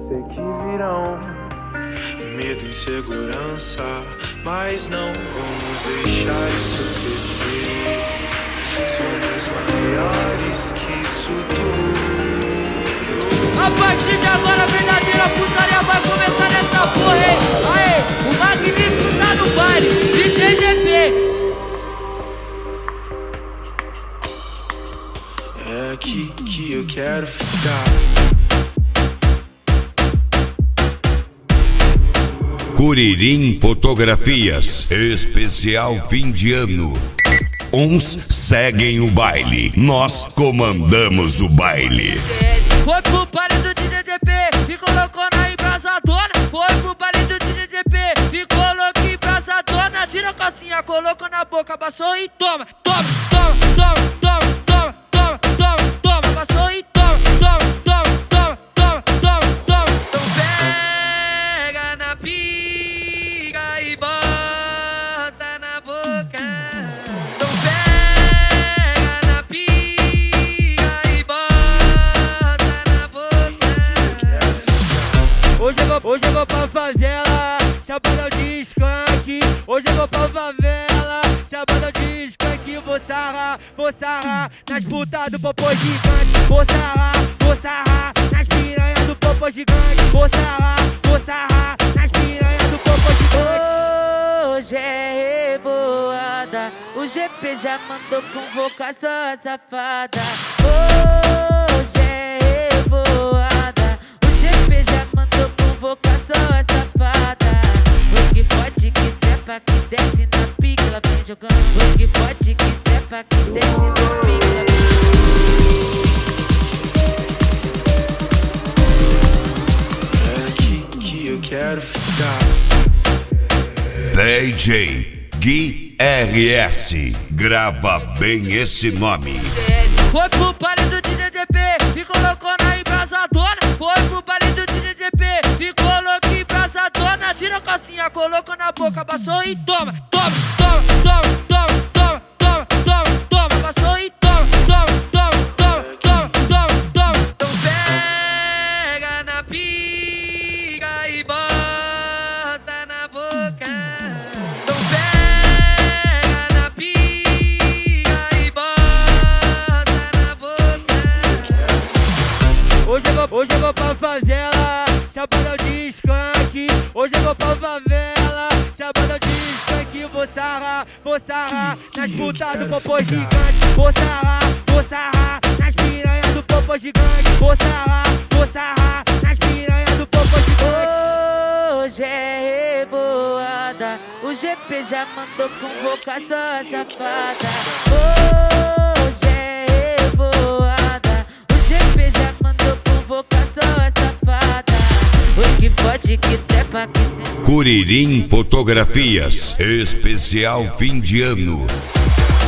sei que virão medo e insegurança, mas não vamos deixar isso crescer. Somos maiores que isso tudo. A partir de agora a verdadeira putaria vai começar nessa porra, hein? Aê, o magnífico tá no baile, DJP. É aqui que eu quero ficar. Curirim Fotografias, especial fim de ano. Uns seguem o baile, nós comandamos o baile. Foi pro baile do DJP e colocou na embrasadona. Foi pro baile do DJP e colocou embrasadona. Tira a calcinha, colocou na boca, abaixou e toma, toma, toma, toma, toma, toma, toma, toma, toma, abaixou e toma, toma, toma, toma, toma, toma, toma. Então pega na pica e bota na boca. Então pega na pica e bota na boca. Hoje eu vou pra favela, chapadão de skunk. Hoje eu vou pra favela, chapadão de skunk. Vou sarrar nas putas do popô gigante. Vou sarrar nas piranhas do popô gigante. Vou sarrar nas piranhas do popô gigante. Hoje é revoada, o GP já mandou convocação a safada. Hoje é revoada, o GP já mandou convocação a safada. O que pode que trepa, que desce na pica, ela vem jogando. O que pode que trepa, que desce na pica, ela vem jogando. É aqui que eu quero ficar. DJ Gui RS, grava bem esse nome. Foi pro baile do DJP e colocou na embrasadona. Foi pro baile do DJP e colocou embrasadona. Tira a calcinha, colocou na boca, abaixou e toma, toma, toma, toma, toma, toma, toma, toma, toma, abaixou e toma, toma, toma, toma, toma, toma, toma. Então pega na pica e bota na boca. Então pega na pica e bota na boca. Hoje eu vou pra favela, chapadão de skunk. Hoje eu vou pra favela, chapadão de skunk. Vou sarrar nas putas do popô gigante. Vou sarrar nas piranhas do popô gigante. Vou sarrar nas piranhas do popô gigante. Hoje é revoada, o GP já mandou convocação a safada. Hoje é revoada, o GP já mandou convocação a safada. O que pode que trepa, que se... Curirim Fotografias, especial fim de ano.